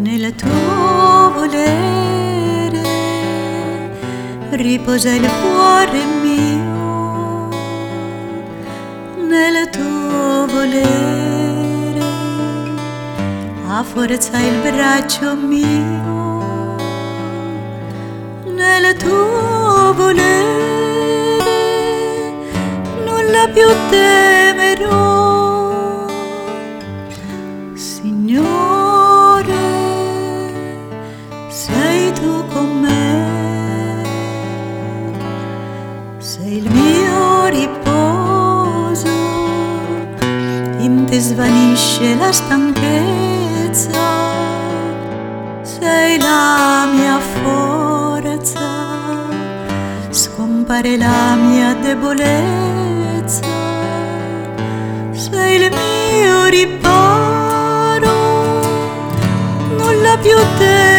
Nel tuo volere riposa il cuore mio, nel tuo volere ha forza il braccio mio, nel tuo volere nulla più temerò, Signore. Sei tu con me, sei il mio riposo, in te svanisce la stanchezza, sei la mia forza, scompare la mia debolezza, sei il mio riparo, nulla più te